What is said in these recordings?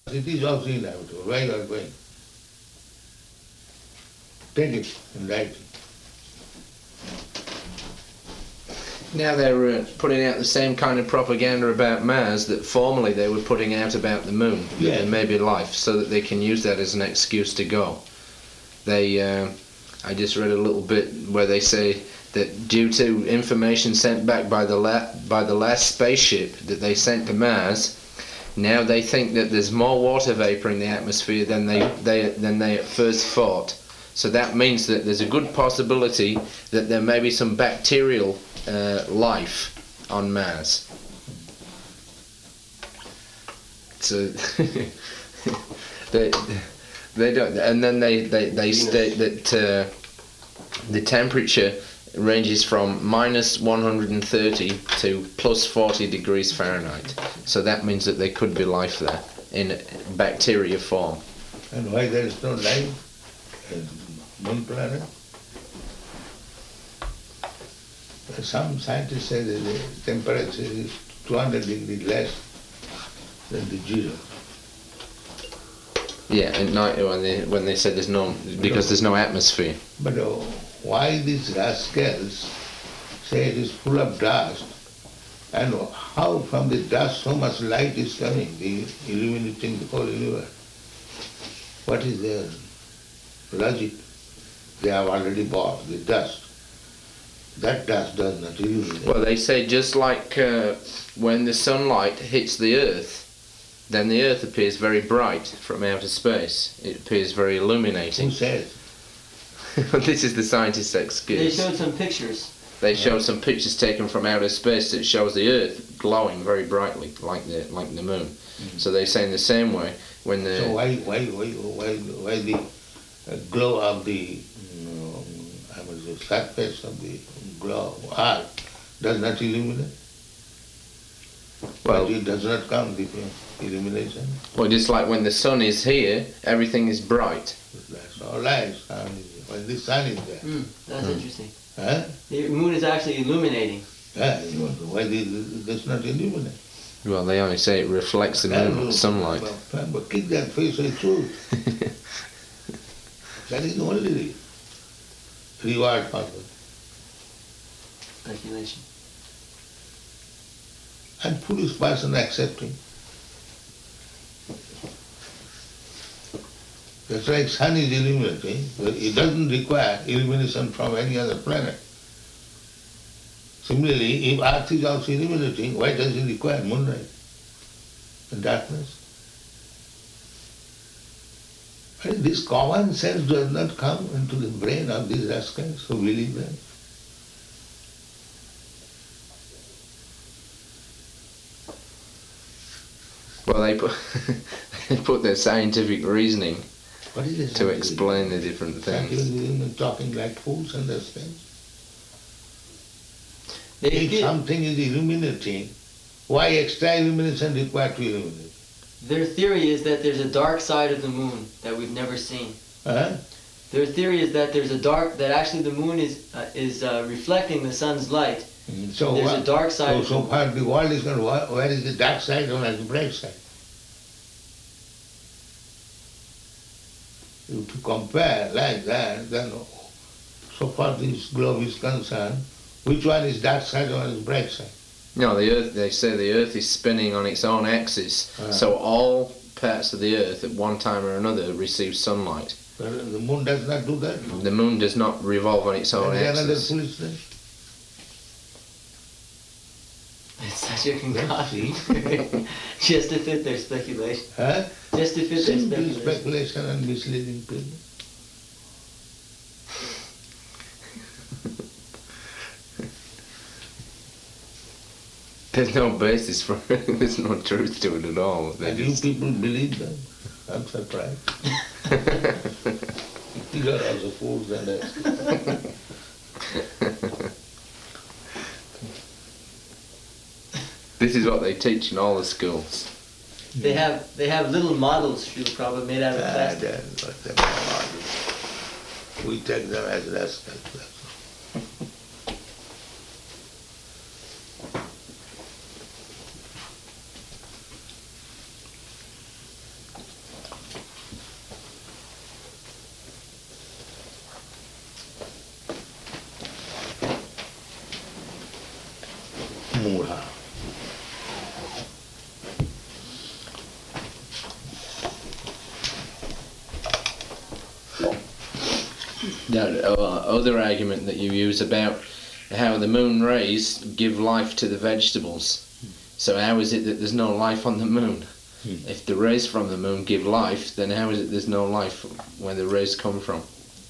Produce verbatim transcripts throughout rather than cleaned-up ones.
It is also inevitable. Why you are going? Take it in writing. Now they're uh, putting out the same kind of propaganda about Mars that formerly they were putting out about the moon, that Yeah. there may be life, so that they can use that as an excuse to go. They, uh, I just read a little bit where they say that due to information sent back by the la- by the last spaceship that they sent to Mars, now they think that there's more water vapor in the atmosphere than they, they than they at first thought. So that means that there's a good possibility that there may be some bacterial uh, life on Mars. So they they don't, and then they they, they state that uh, the temperature ranges from minus one hundred thirty to plus forty degrees Fahrenheit. So that means that there could be life there in bacteria form. And why there is no life in moon planet? Some scientists say that the temperature is two hundred degrees less than the zero. Yeah, at night when they when they said there's no, because there's no atmosphere. But uh, why these rascals say it is full of dust, and how from the dust so much light is coming, the illuminating the whole universe? What is their logic? They have already bought the dust. That dust does not illuminate. Well, they say just like uh, when the sunlight hits the Earth, then the Earth appears very bright from outer space. It appears very illuminating. Who says? This is the scientist's They excuse. showed some pictures. They showed some pictures taken from outer space that shows the Earth glowing very brightly, like the like the moon. Mm. So they say in the same way when the So why why why why why the uh, glow of the um, I mean, the surface of the glow of earth does not illuminate? Well- Well, it does not come the illumination. well, just like when the sun is here, everything is bright. That's all right. Sun is- When the sun is there, Mm, that's Hmm. interesting. huh? The moon is actually illuminating. Yeah, you know, why the, it does not illuminate? Well, they only say it reflects the moon, sunlight. But, but keep that face of truth. That is the only reward for them. Speculation. And foolish person accepting. That's like sun is illuminating, but it doesn't require illumination from any other planet. Similarly, if earth is also illuminating, why does it require moonlight and darkness? And this common sense does not come into the brain of these rascals who believe that. Well, they put they put their scientific reasoning What is this? to explain the different Scientific things. reason talking like fools and those things. They If did, something is illuminating, why extra illumination required to illuminate? their theory is that there's a dark side of the moon that we've never seen. Huh? Their theory is that there's a dark, that actually the moon is uh, is uh, reflecting the sun's light. Mm, So, There's what- a dark side So, of so the far the world is going, where where is the dark side or the bright side? If you compare like that, then so far this globe is concerned, which one is dark side or is bright side? No, the Earth. They say the Earth is spinning on its own axis, Ah. so all parts of the Earth at one time or another receive sunlight. But the moon does not do that. The moon does not revolve on its own That is another axis. foolishness. It's such a Let's see. concoction. Just to fit their speculation. Huh? Just to fit their Simple speculation. speculation and misleading people. There's no basis for it. There's no truth to it at all. They And you just- people believe them. I'm surprised. You are also fools and us. This is what they teach in all the schools. They have they have little models, Srila Prabhupada, made out of Ah, plastic. that's what they are. We take them as rascals. that's all. That uh, other argument that you use about how the moon rays give life to the vegetables. So how is it that there's no life on the moon? Hmm. If the rays from the moon give life, then how is it there's no life where the rays come from?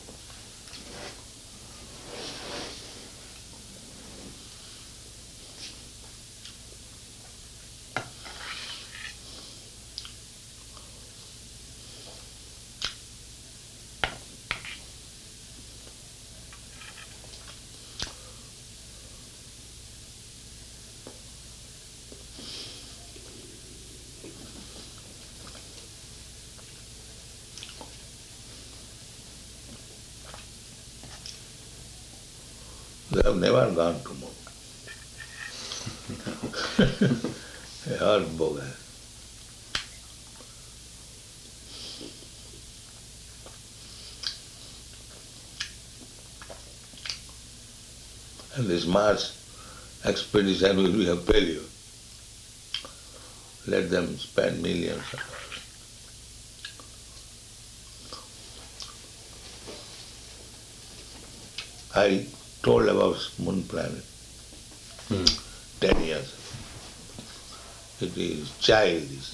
They have never gone to moon. They are bogus. And this Mars expedition will be a failure. Let them spend millions of dollars. I told about moon planet Hmm. ten years ago. It is childish.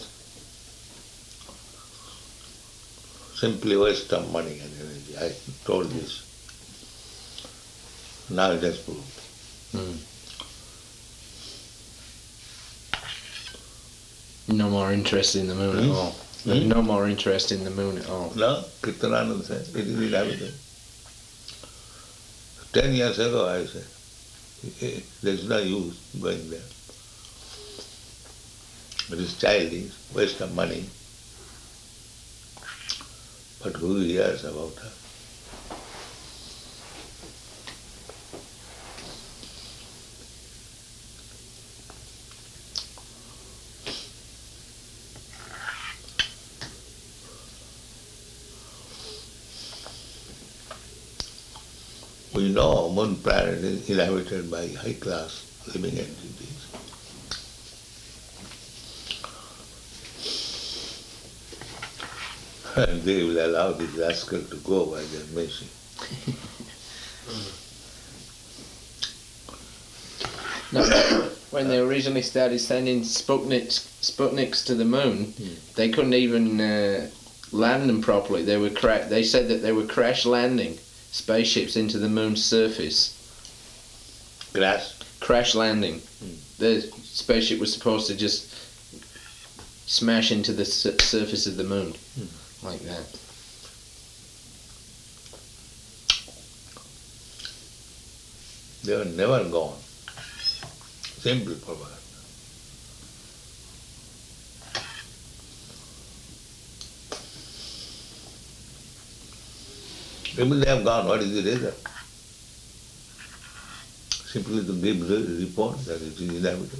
Simply waste of money and energy. I told this. Now it has proved. Hmm. No more interest in the moon Hmm? at all. Hmm? No more interest in the moon at all. No, Kirtanananda said, it is inhabited. Ten years ago I said, eh, there is no use going there. It is childish, waste of money. But who hears about her? We know moon planet is inhabited by high class living entities. And they will allow this rascal to go by their mission. No, when they originally started sending Sputniks, Sputniks to the moon, Hmm. they couldn't even uh, land them properly. They were cra- They said that they were crash landing spaceships into the moon's surface. Grass. Crash landing. Hmm. The spaceship was supposed to just smash into the su- surface of the moon, Hmm. like that. They have never gone. Simple propaganda. Even they have gone, what is the result? Simply to give the report that it is inhabited.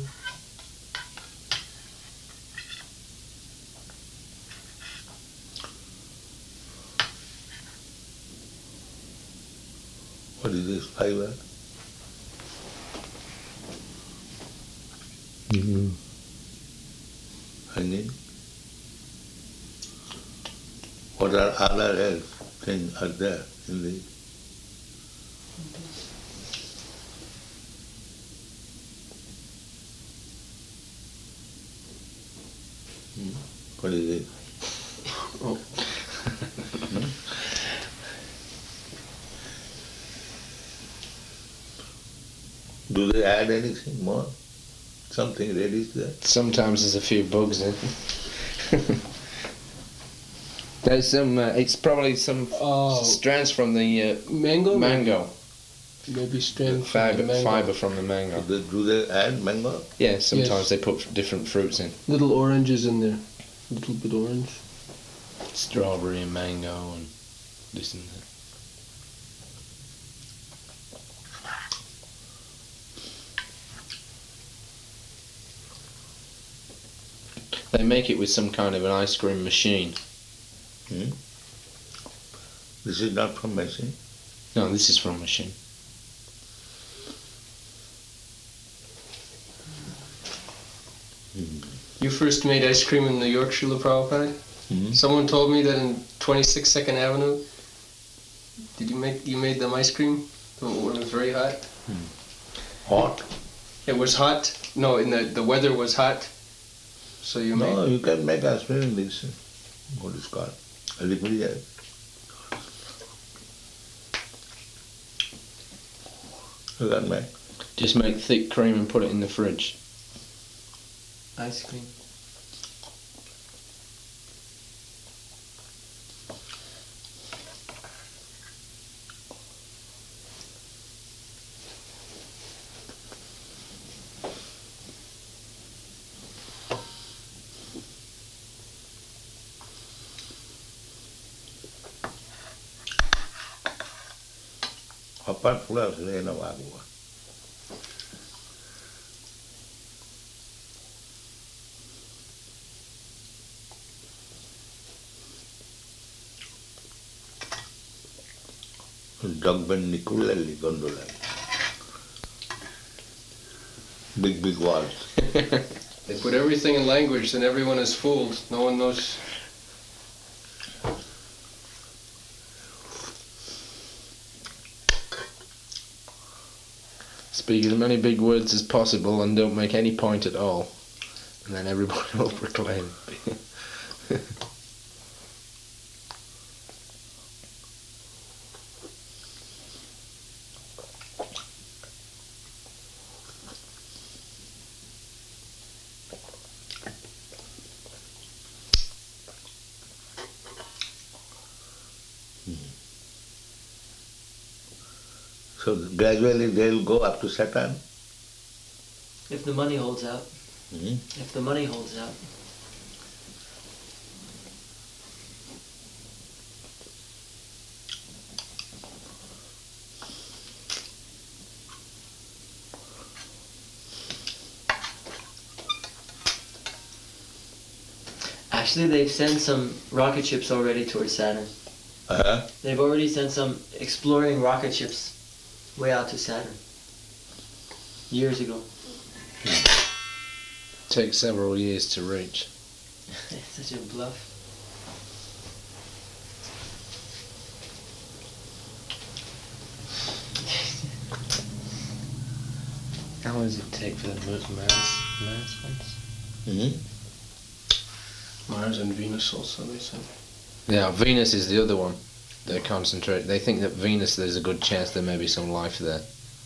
What is this fiber? Mm-hmm. Hanging. What are other health things are there in the Hmm? What is it? Oh. Do they add anything more? Something red is there? Sometimes there's a few bugs in. There's some. Uh, it's probably some Oh, strands from the uh, mango? mango. Maybe strand from Fiber, the mango. fiber from the mango. Do they, do they add mango? Yeah, sometimes Yes. they put different fruits in. Little oranges in there. Little bit orange. Strawberry and mango and this and that. They make it with some kind of an ice cream machine. Hmm? This is not from machine. No, this is from a machine. You first made ice cream in New York, Srila Prabhupada? Hmm? Someone told me that in twenty-six Second Avenue, Did you make you made them ice cream when it was very hot? Hot? It was hot. No, in the the weather was hot. So you made. No, you can make ice cream in this, what is called, refrigerator. You can make. Just make thick cream and put it in the fridge. Ice cream. Apart pula sudah enak aku. Dagben ni kulali gondola. Big big walls. They put everything in language, and everyone is fooled. No one knows. Speak as many big words as possible and don't make any point at all. And then everybody will proclaim. So gradually they'll go up to Saturn. If the money holds out. Hmm? If the money holds out. Actually, they've sent some rocket ships already towards Saturn. Uh-huh. They've already sent some exploring rocket ships way out to Saturn. Years ago. Takes several years to reach. Such a bluff. How long does it take for the Mars, Mars ones? Hmm? Mars and Venus also, they said. Yeah, Venus is the other one. They concentrate. They think that Venus, there's a good chance there may be some life there.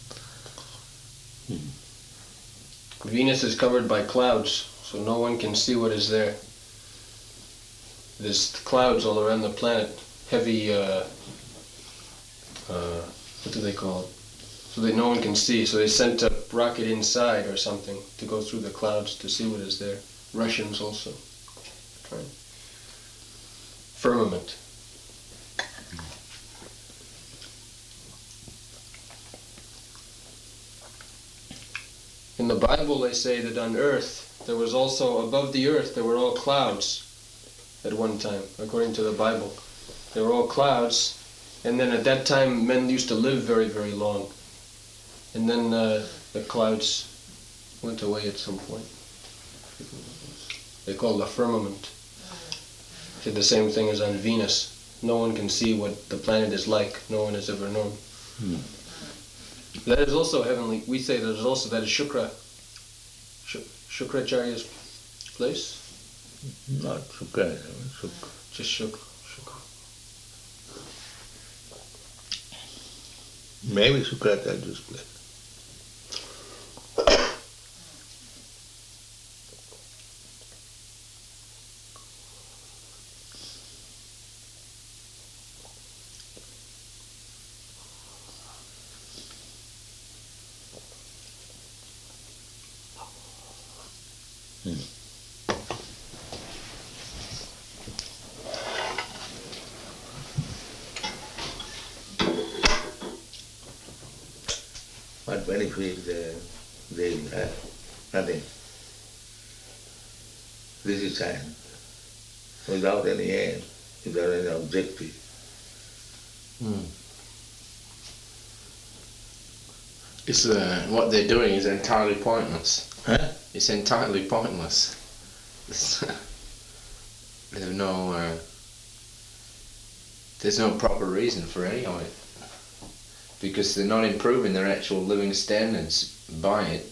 Venus is covered by clouds, so no one can see what is there. There's clouds all around the planet, heavy, uh, uh, what do they call it? So that no one can see. So they sent a rocket inside or something to go through the clouds to see what is there. Russians also. Right. Firmament. In the Bible they say that on earth there was also, above the earth there were all clouds at one time, according to the Bible. They were all clouds, and then at that time men used to live very, very long. And then uh, the clouds went away at some point. They call it the firmament. Did the same thing as on Venus. No one can see what the planet is like. No one has ever known. Hmm. That is also heavenly. We say that is also that is Shukra. Sh- Shukracharya's place. Not Shukra. Shukra. Just Shukra. Shukra. Maybe Shukracharya's place. What benefit uh, they will have? Nothing. This is science. Without any aim, without any objective. Hmm. It's uh, what they're doing is entirely pointless. Huh? It's entirely pointless. It's, they have no. Uh, There's no proper reason for any of it, because they're not improving their actual living standards by it.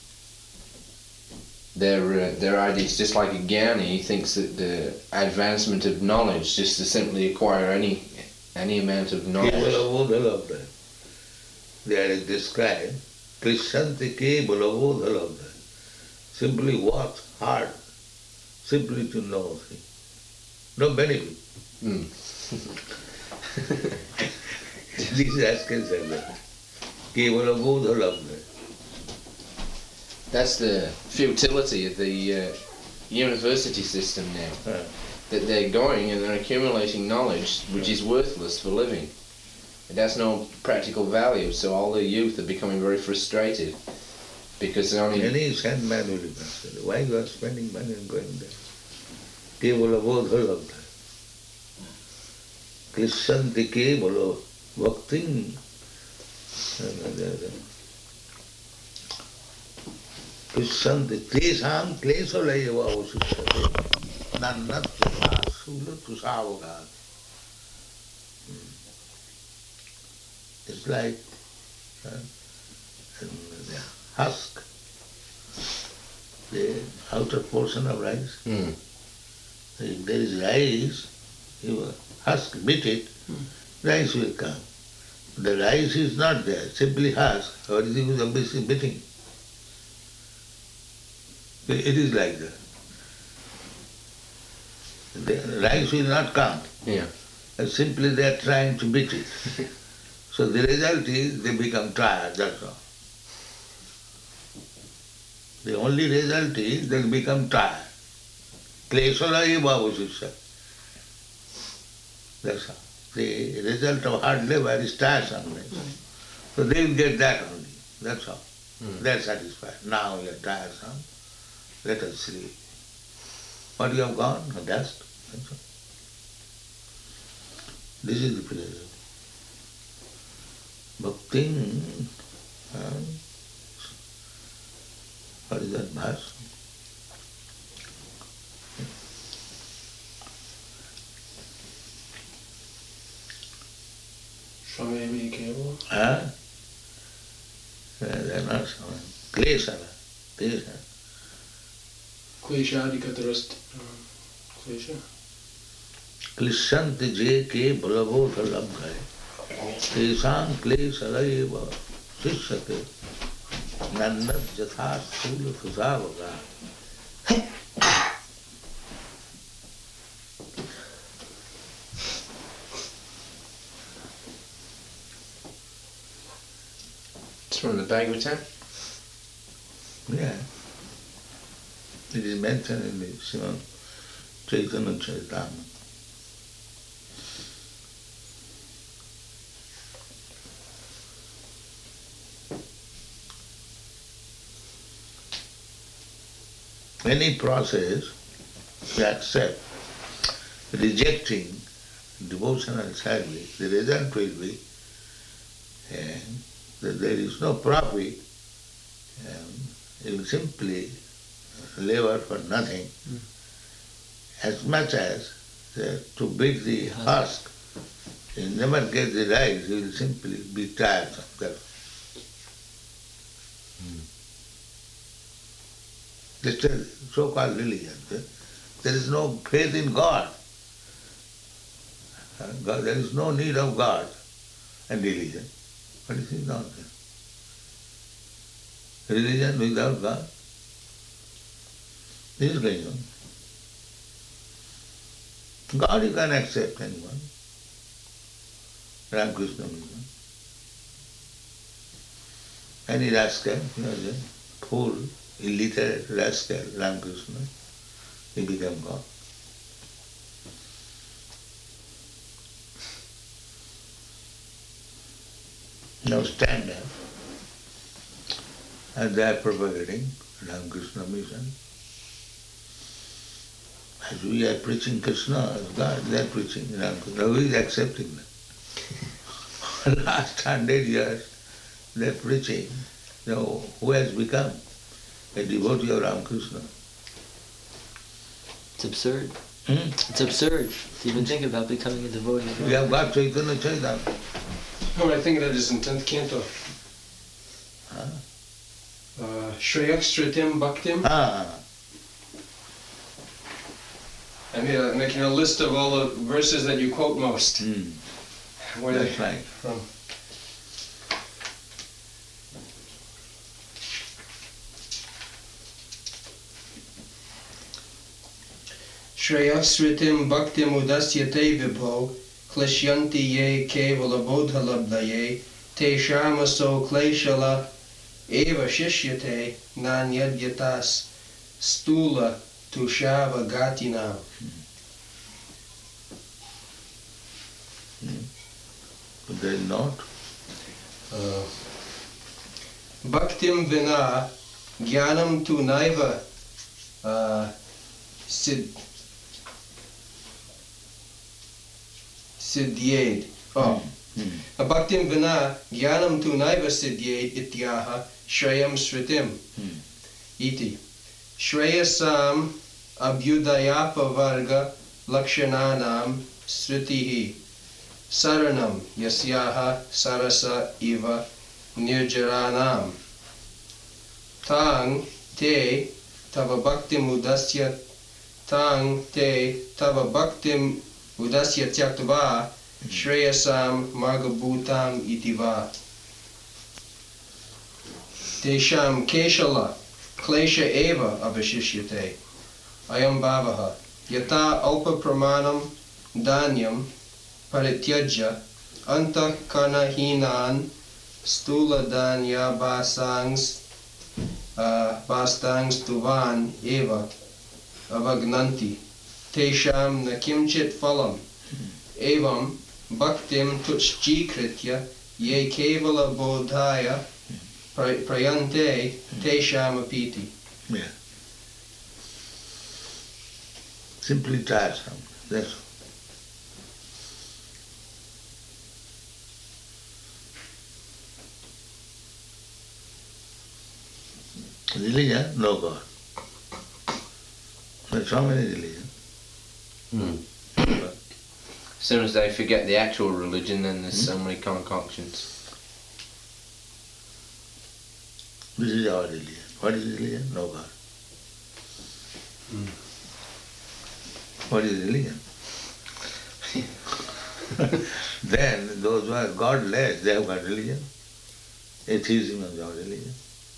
Their uh, their ideas, just like a Gyani, he thinks that the advancement of knowledge, just to simply acquire any any amount of knowledge. Kevalavodhalabdha. There is described, Krishanti Kevalavodhalabdha. Simply work hard, simply to know. See. No benefit. Mm. These askers are there. Kevalavodhalabdha. That's the futility of the uh, university system now. Huh. That they're going and they're accumulating knowledge which is worthless for living. It has no practical value, so all the youth are becoming very frustrated because they only... Any sandman will be considered. Why you are spending money and going there? Kevalavodhalabdha. Krishanti Kevala Bhaktin. Krishanti Tesham Klesalayava Avasushate Nannat Sula Tusavoga. It's like uh, the husk, the outer portion of rice. Mm. If there is rice, you husk, beat it, rice will come. The rice is not there, simply husk. What is the use of beating? It is like that. The rice will not come. Yeah. And simply they are trying to beat it. So the result is they become tired, that's all. The only result is they become tired. Klesala eva avasisya. That's all. The result of hard labor is tiresomeness. So they will get that only. That's all. Mm. They are satisfied. Now we are tiresome. Let us sleep. What you have gone? Dust. That's all. This is the philosophy. Bhakti, uh, what is that verse? Swami Kevala. Huh? They are not so. Klesala. Klesala. Kleshadikatarast. Klesha. Klishante je ke balavota labdhaye. Tesam klesala eva sishyate. Nannat jatha sula fusavaga. It's from the Bhagavatam. Yeah. It is mentioned in the Srimad Chaitanya Charitamrita. Any process we accept, rejecting devotional service, the result will be uh, that there is no profit, um, you will simply labor for nothing, mm. as much as uh, to beat the husk. You never get the rice, you will simply be tired of that. Mm. This is so-called religion. There is no faith in God. God. There is no need of God and religion. What is it nonsense? Religion without God? This is going on. God you can accept anyone. Ramakrishna mission. Any rascal, you know, the fool, illiterate rascal, Ramakrishna, he became God. Now stand up, and they are propagating Ramakrishna mission. As we are preaching Krishna as God, they are preaching Ramakrishna. Who is accepting that? Last hundred years, they are preaching. Now, who has become a devotee of Ramakrishna? It's absurd. Hmm? It's absurd to even think about becoming a devotee. We have got Chaitanya Chaitanya. Oh, I think that is in tenth canto. Huh? Uh, Shreyak Sritim Bhaktim. Ah, I mean, uh, making a list of all the verses that you quote most. hmm. Where are they That's right. from? Shreyak Sritim Bhaktim Udasyate Vibho Klishyanti Ye Kevala Bodhalabdaye Te Shamaso Kleshala Eva Shishyate Nanyadyatas Stula Tushava Gatina. But there is not. Uh, Bhaktim Vina Jnanam Tu Naiva uh, Sid Siddhyed. Oh. Hmm. Bhaktim Vina Jnanam Tu Naiva Siddhyed Ityaha Shreyam Sritim. Hmm. Iti. Shreyasam Abhyudayapa Varga Lakshananam Sritihi. Saranam Yasyaha Sarasa Iva Nirjaranam. Tang Te Tava Bhaktim Udasya Tang Te Tava Bhaktim Udasya Tyaktva Shreyasam Margabhutam Itiva. Tesham Keshala Klesha Eva Avashishyate. Ayam Bhavaha. Yata Alpa Pramanam Danyam Parityajya Anta Karnahinan Stula Danya Basangs uh, Bastangs Tuvan Eva Avagnanti Tesham Nakimchit Phalam Evam Bhaktim Tuchjikritya Ye Kevala Bodhaya Prayante Tesham Apiti. Yeah. Simply tiresome. That's all. Religion, no God. There's so many religions. Hmm. As soon as they forget the actual religion, then there's so many concoctions. This is our religion. What is religion? No God. Hmm. What is religion? Then those who are godless, they have got religion. Atheism is our religion.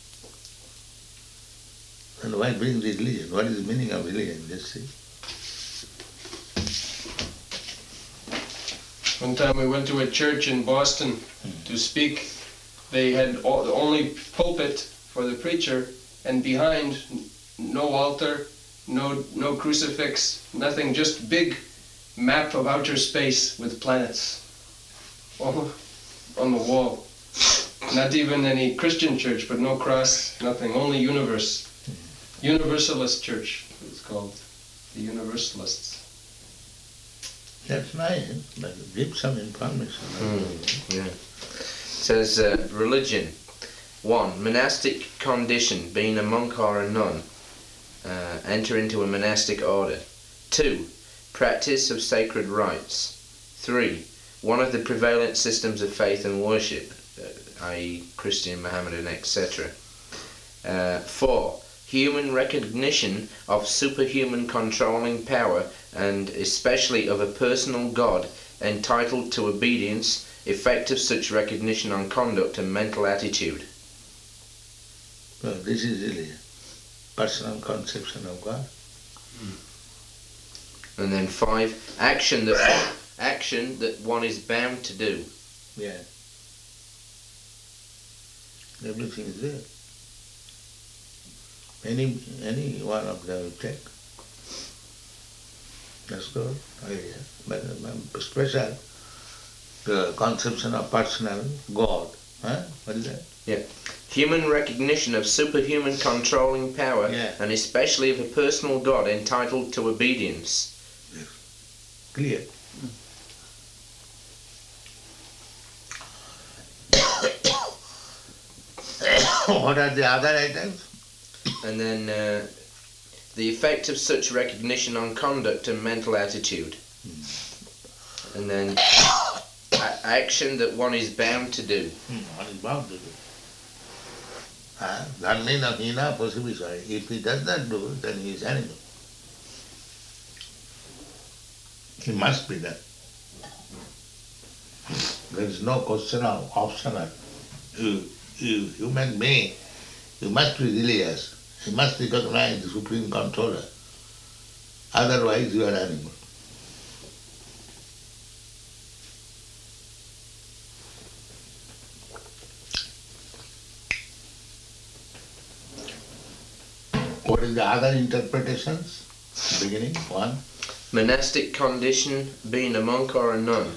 And why bring this religion? What is the meaning of religion? Just see. One time we went to a church in Boston to speak. They had all, the only pulpit for the preacher, and behind, no altar, no no crucifix, nothing, just big map of outer space with planets all on the wall. Not even any Christian church, but no cross, nothing, only universe. Universalist church, it's called, the Universalists. That's nice, but give some information. Mm, yeah. It says uh, religion. One, monastic condition, being a monk or a nun. Uh, enter into a monastic order. Two, practice of sacred rites. Three, one of the prevalent systems of faith and worship, uh, that is Christian, Mohammedan, et cetera. Uh, four, human recognition of superhuman controlling power, and especially of a personal God entitled to obedience, effect of such recognition on conduct and mental attitude. So this is religion. Personal conception of God. And then five, action that action that one is bound to do. Yeah. Everything is there. Any any one of them will take. That's good idea. But um, special the conception of personal God. Huh? What is that? Yeah. Human recognition of superhuman controlling power, Yeah. and especially of a personal God entitled to obedience. Clear. What are the other items? And then uh, the effect of such recognition on conduct and mental attitude. Hmm. And then a- action that one is bound to do. Hmm, one is bound to do. Uh, Dharmena hina pasivisa. If he does not do, then he is animal. He must be done. There is no question of optional. You, you human being, you must be religious. You must recognize the supreme controller. Otherwise you are animal. What is the other interpretations? Beginning, one. Monastic condition, being a monk or a nun.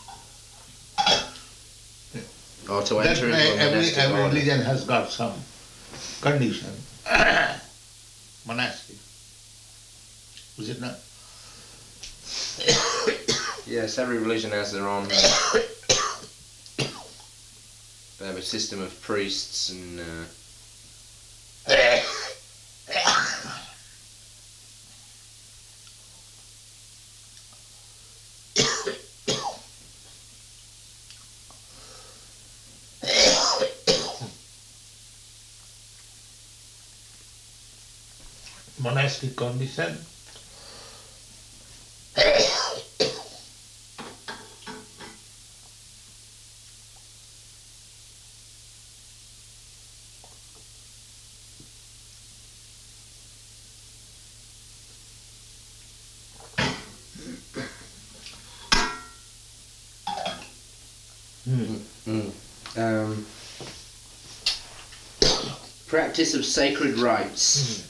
Or to That enter into way a every, monastic every order. religion has got some condition. Monastic. Is it not? Yes, every religion has their own. Uh, they have a system of priests and. Uh, Monastic condition. Hmm. mm, um, practice of sacred rites.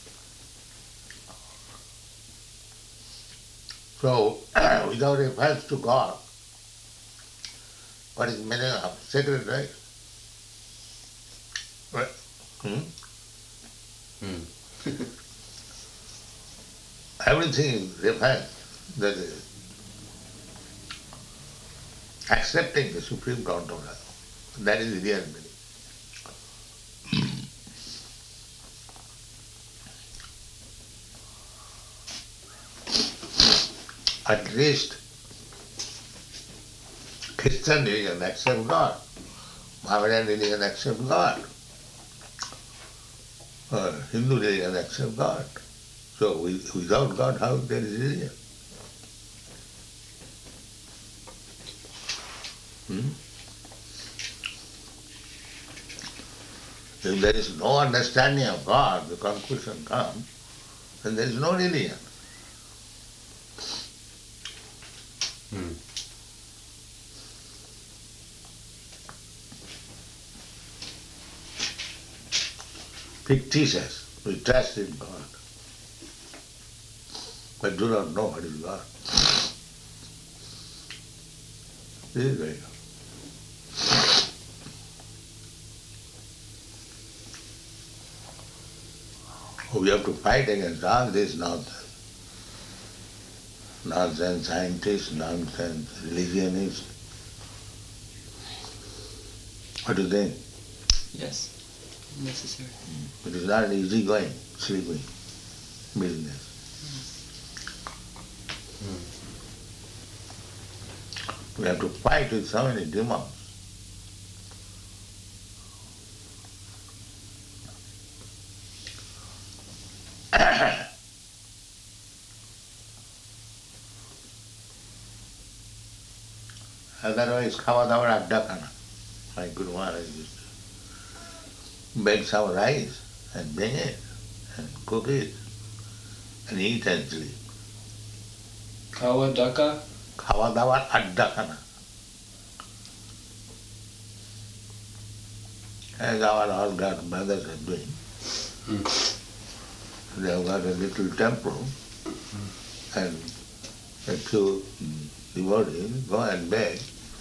So, without reference to God, what is the meaning of sacred right? Right? Hmm? Mm. Everything is reference. That is accepting the supreme controller. That is the real meaning. At least Christian religion accept God, Mohammedan religion accept God, or Hindu religion accept God. So with, without God, how there is religion? Hmm? If there is no understanding of God, the conclusion comes, then there is no religion. Mm. Fictitious, we trust in God, but do not know what is God. This is very good. We have to fight against all this nonsense. Nonsense scientists, nonsense religionists. What do you think? Yes. Necessary. It is not an easy going, sleeping business. We have to fight with so many demons. Otherwise, খাওয়া দাওয়ার আড্ডা খানা. My Guru Maharaj used to bake some rice and bring it and cook it and eat and sleep. Kawa Daka? খাওয়া দাওয়ার আড্ডা খানা. As our all God brothers are doing. Mm. They have got a little temple and a few devotees go and bake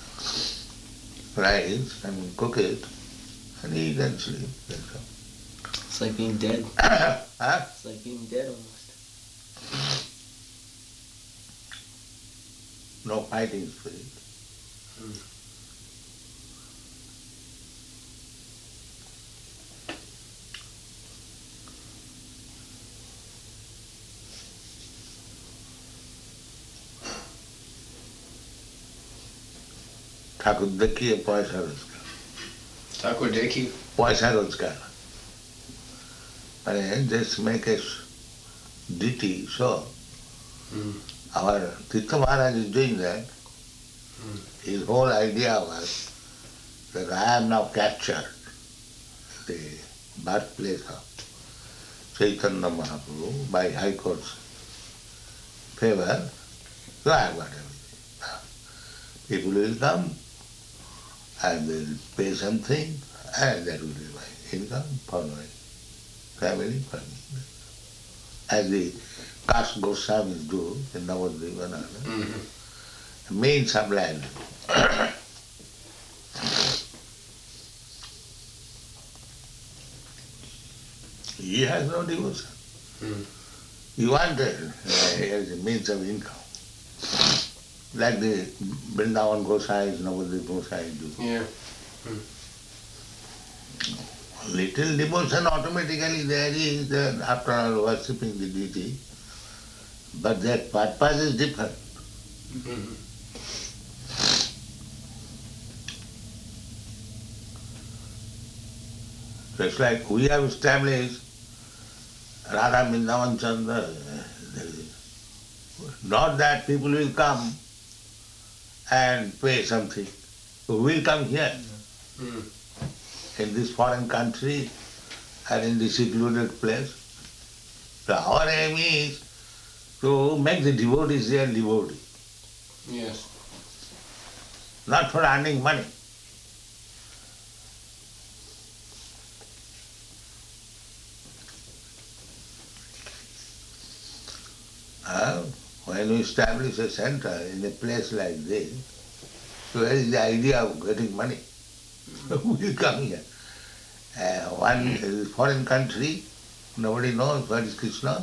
rice and cook it and eat and sleep. That's all. It's like being dead. Huh? It's like being dead almost. No fighting spirit. ঠাকুর দেখিয়ে পয়সা রোজগার, ঠাকুর দেখি পয়সা রোজগার. মানে just make a deity show. Mm. Our Tirtha Maharaj is doing that. Mm. His whole idea was that I am now captured the birthplace of Chaitanya Mahaprabhu by High Court's favor, so I have got everything. People will come and they will pay something, and that will be my income for my family, for me. As the caste Goswamis do in Navadvip and others. Mm-hmm. Mean some land. He has no devotion. Mm. He wanted, uh, he has a means of income. Like the Vrindavan Gosais, Navadvip Gosais do. Yeah. Little devotion automatically there is, uh, after all worshipping the deity, but their purpose is different. Mm-hmm. Just like we have established Radha Vrindavan Chandra, not that people will come and pay something. Who will come here? Mm. In this foreign country and in this secluded place. So our aim is to make the devotees their devotee, Yes. not for earning money. Uh, when you establish a center in a place like this, so where is the idea of getting money? Who will come here? Uh, one is foreign country, nobody knows what is Krishna.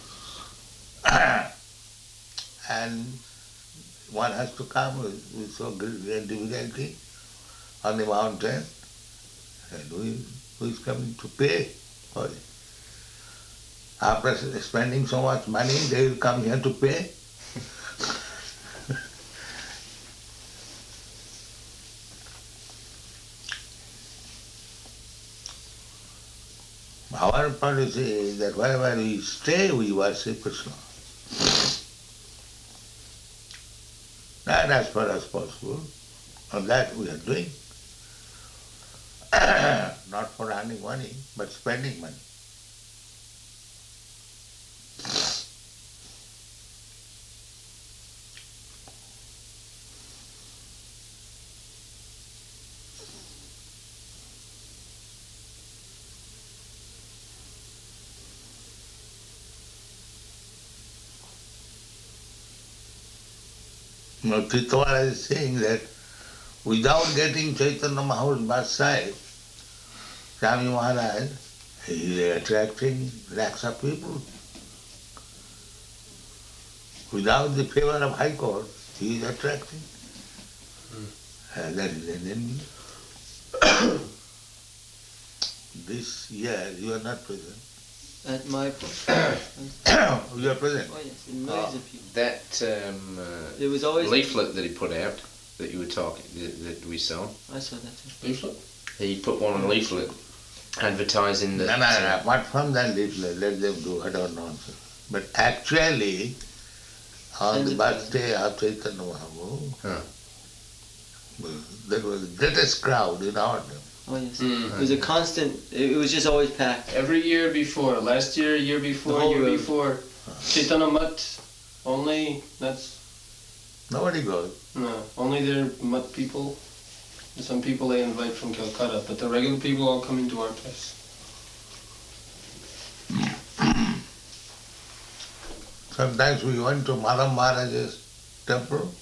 And one has to come with, with so great difficulty on the mountain. And who is, who is coming to pay for it? After spending so much money, they will come here to pay. Our policy is that wherever we stay, we worship Krishna. And as far as possible, and that we are doing. Not for earning money, but spending money. Now, Tirtha Maharaj is saying that without getting Chaitanya Mahaprabhu's birth side, Swami Maharaj is attracting lakhs of people. Without the favor of High Court, he is attracting. Mm. And that is an enemy. This year you are not present. At my point. You are present. Oh yes, in millions of people. that um, uh, It was always. leaflet that he put out that you were talking that, that we saw. I saw that too. Leaflet? He put one on leaflet advertising that. No, no, no. uh, Apart from that leaflet, let them do, I don't know. But actually, on the birthday of Chaitanya Mahaprabhu, Huh. there was the greatest crowd in our time. Oh yes. Mm. It was a constant. It, it was just always packed. Every year before, last year, year The before, whole year road. before, Chaitanya Mat, only, that's, Nobody goes. no, only their Mat people, and some people they invite from Calcutta, but the regular people all come into our place. Sometimes we went to Madam Maharaj's temple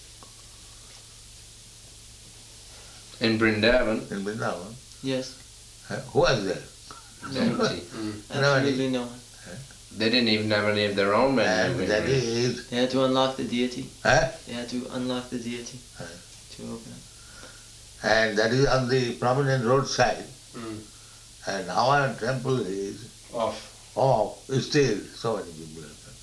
in Brindavan. in Vrindavan. Yes. Uh, Who was there? Empty. Absolutely no one. They didn't even have any of their own men. And that is, They had to unlock the deity. eh? They had to unlock the deity Right. to open it. And that is on the prominent roadside. Mm. And our temple is Off. off, still so many people are there.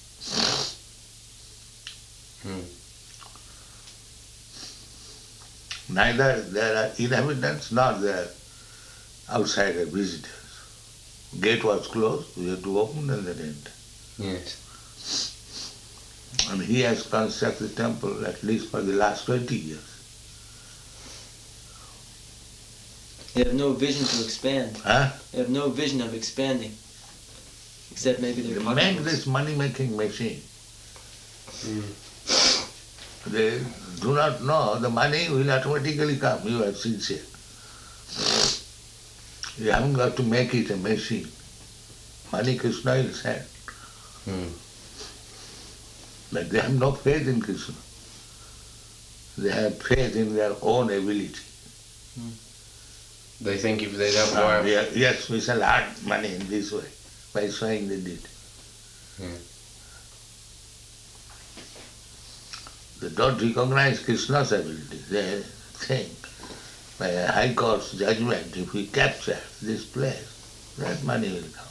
Neither there are inhabitants nor there are outsider visitors. Gate was closed, we had to open and then enter. Yes. And he has constructed the temple at least for the last twenty years. They have no vision to expand. Huh? They have no vision of expanding. Except maybe their They make pocketbooks. this money-making machine. Mm. They do not know the money will automatically come, you are sincere. You haven't got to make it a machine. Money Krishna will send. Mm. But they have no faith in Krishna. They have faith in their own ability. They think if they don't go Ah, out. we are- yes, we shall earn money in this way, by showing the deed. Yeah. They don't recognize Krishna's ability. They think by a high court's judgment, if we capture this place, that money will come.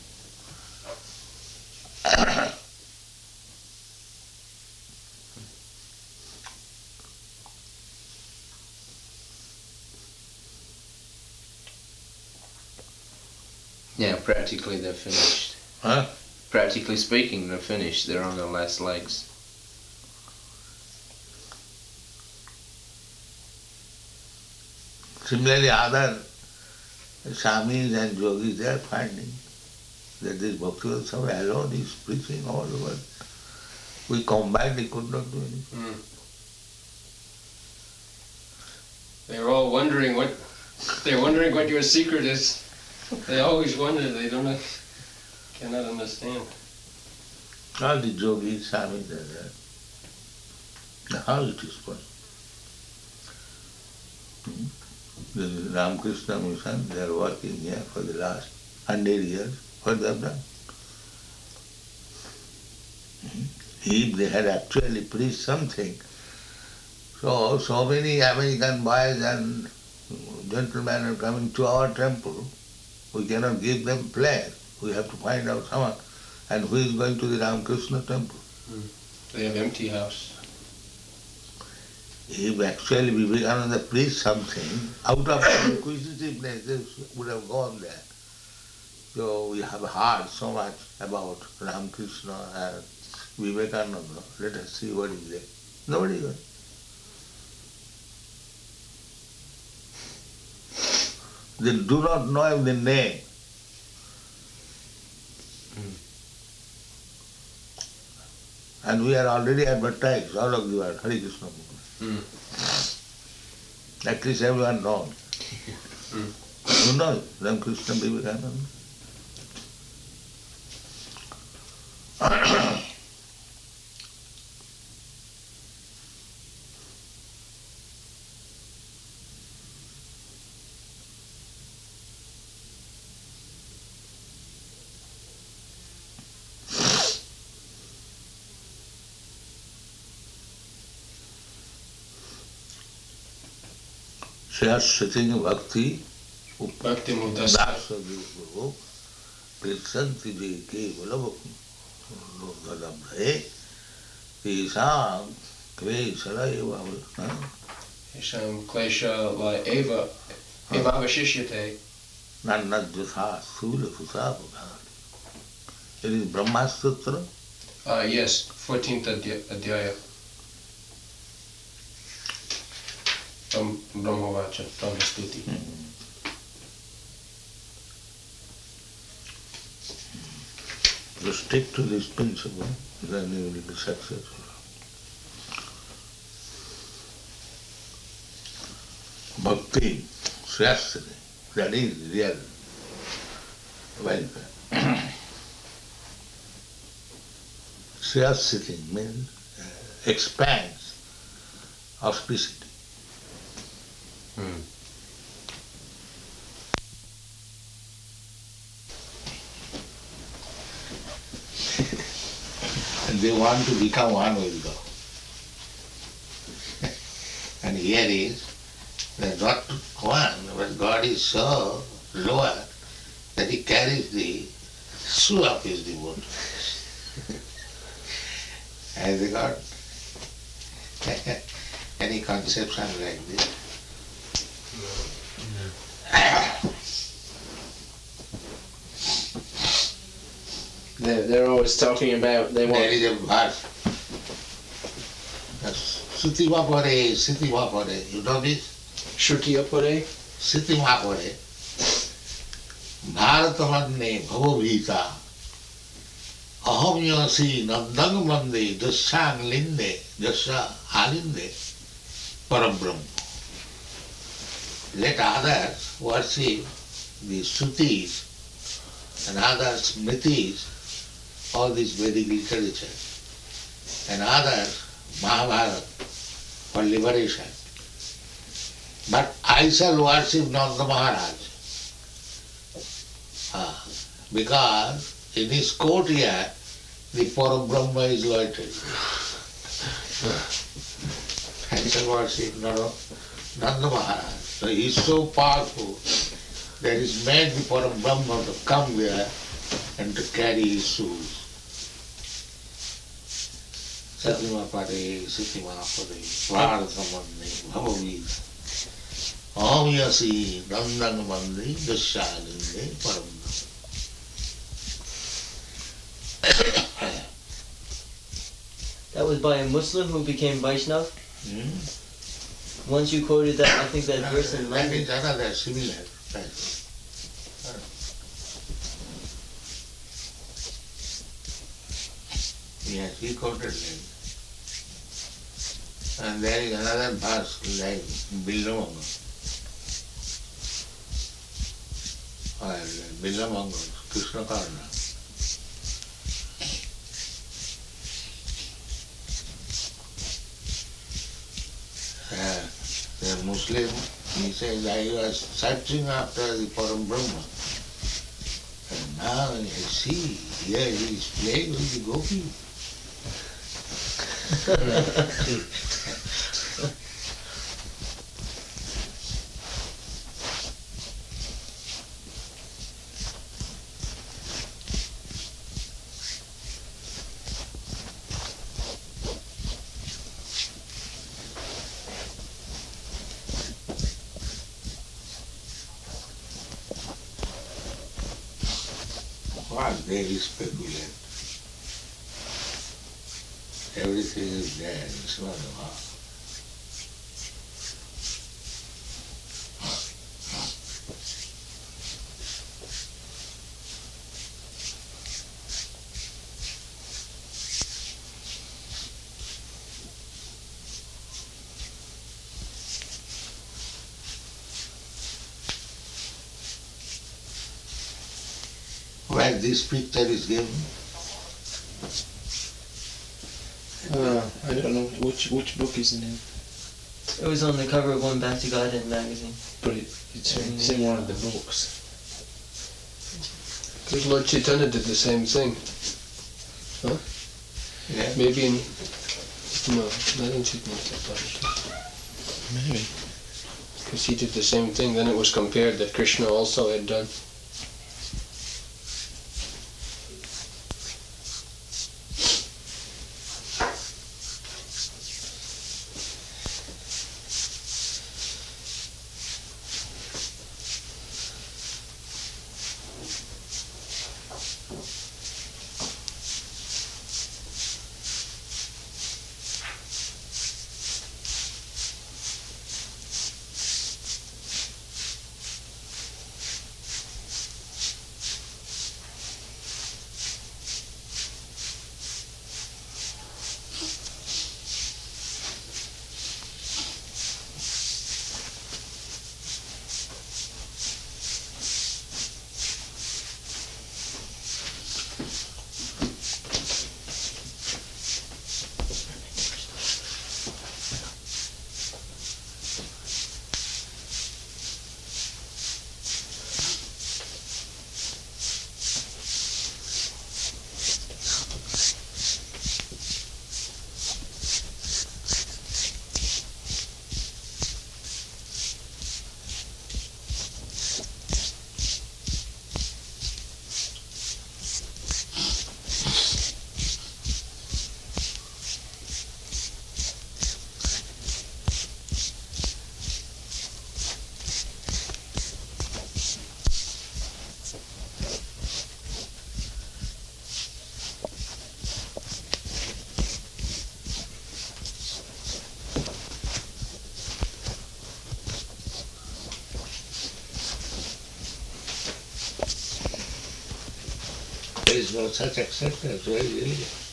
Yeah, practically they're finished. Huh? Practically speaking, they're finished. They're on their last legs. Similarly, other Swamis and Yogis, they are finding that this Bhakti Swami alone is preaching all over. We combined, he could not do anything. Mm. They're all wondering what they're wondering what your secret is. They always wonder. They don't know, cannot understand. All the yogis, Swamis are there. Now, how it is possible? Hmm? The Ramakrishna Mission, they are working here for the last hundred years. What they have done? Hmm? If they had actually preached something, so so many American boys and gentlemen are coming to our temple, we cannot give them place. We have to find out someone. And who is going to the Ramakrishna temple? They have empty house. If actually Vivekananda preached something, out of inquisitiveness they would have gone there. So we have heard so much about Ramakrishna and Vivekananda. Let us see what is there. Nobody goes. They do not know the name. And we are already advertised all of you are Hare Krishna movement. Mm. At least everyone knows. Mm. You know Ramakrishna Vivekananda. Shashating Bhakti Bhakti Mudasa. Dasa Guru Pilsanti Veke Valavabhe Isam Kve Salayeva. Yesham Klesha La Eva Eva Vashishyate. Nanadjatha Sula Kusapaka. It is Brahma Sutra. Uh, yes, fourteenth Adhyaya. From Brahmavacha, Brahmastuti. To stick to this principle, then you will be successful. Bhakti, Shastra, that is real welfare. Shastra means uh, expands auspicity. Hmm. And they want to become one with God. And here is, they are not one, but God is so lower that he carries the shoe of his devotees. Has he got any conception like this? They're, they're always talking about they There want. is a verse. Sitivapare, Sitivapare. You know this? Shruti Apare? Sitivapare. Bharatamanne bhavavita. Aham yasi nandang mande jasang linde jasa alinde parambrahma. Let others worship the Shrutis and others Smritis, all this Vedic literature, and others Mahabharata for liberation. But I shall worship Nanda Maharaj. Ah, because in his courtyard the Parabrahma is loitering. I shall worship Nanda Nanda Maharaj. So he is so powerful that he's made the Parabrahma to come there and to carry his shoes. Satima Pare, Satima Pare, Varatamande, Bhavavita. Om Yasi, Nandang Mande, Dashalinde, Parambrahma. That was by a Muslim who became Vaishnav. Hmm? Once you quoted that, I think that verse in That London. is another similar verse. Yes, he quoted it. And there is another verse like Billamanga. Or Billamanga, Krishna Karna. Uh, the Muslim, he says, I was searching after the Param Brahma. And now I see, here he is playing with the gopi. What they speculate. Everything is there in Swadhyaya. Where this picture is given? Uh, I don't know which which book is in it, It was on the cover of One Back to Godhead magazine. but it, it's, it's in one of the books. Because Lord Chaitanya did the same thing. Yeah. Maybe in... No, not in Chaitanya Chaitanya. Maybe. Because he did the same thing. Then it was compared that Krishna also had done. is no such acceptance. Why really?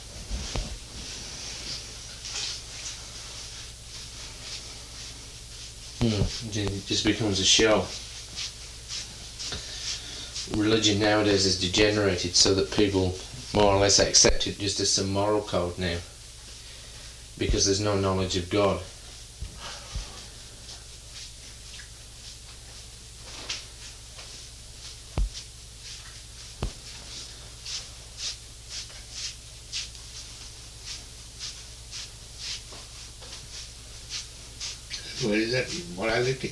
Hmm. It just becomes a show. Religion nowadays has degenerated so that people more or less accept it just as some moral code now, because there's no knowledge of God. What is that? Morality.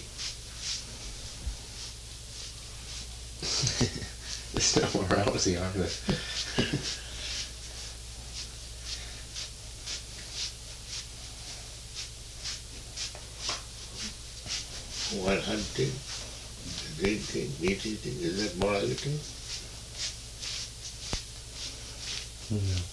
There's no morality, are there? One hunting, drinking, meat eating, is that morality? No.